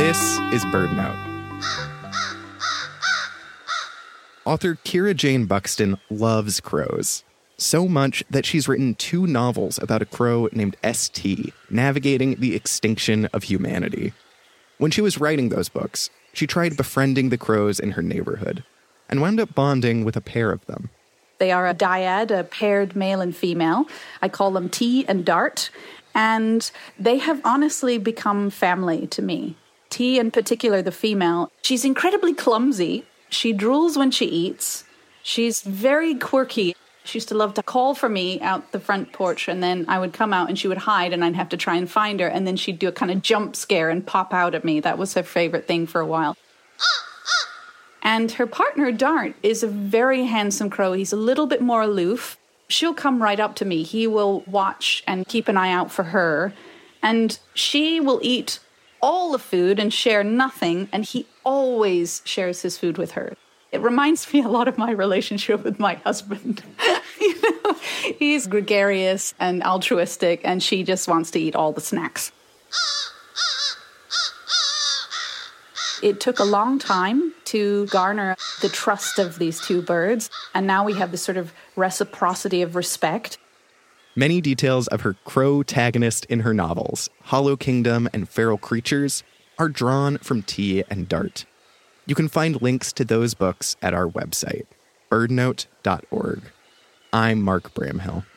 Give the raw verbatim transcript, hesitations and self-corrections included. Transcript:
This is BirdNote. Author Kira Jane Buxton loves crows, so much that she's written two novels about a crow named S T, navigating the extinction of humanity. When she was writing those books, she tried befriending the crows in her neighborhood and wound up bonding with a pair of them. They are a dyad, a paired male and female. I call them T and Dart, and they have honestly become family to me. T, in particular, the female, she's incredibly clumsy. She drools when she eats. She's very quirky. She used to love to call for me out the front porch, and then I would come out and she would hide and I'd have to try and find her, and then she'd do a kind of jump scare and pop out at me. That was her favorite thing for a while. And her partner, Dart, is a very handsome crow. He's a little bit more aloof. She'll come right up to me. He will watch and keep an eye out for her. And she will eat all the food and share nothing. And he always shares his food with her. It reminds me a lot of my relationship with my husband. You know, he's gregarious and altruistic, and she just wants to eat all the snacks. It took a long time to garner the trust of these two birds, and now we have this sort of reciprocity of respect. Many details of her crow-tagonist in her novels, Hollow Kingdom and Feral Creatures, are drawn from T and Dart. You can find links to those books at our website, birdnote dot org. I'm Mark Bramhill.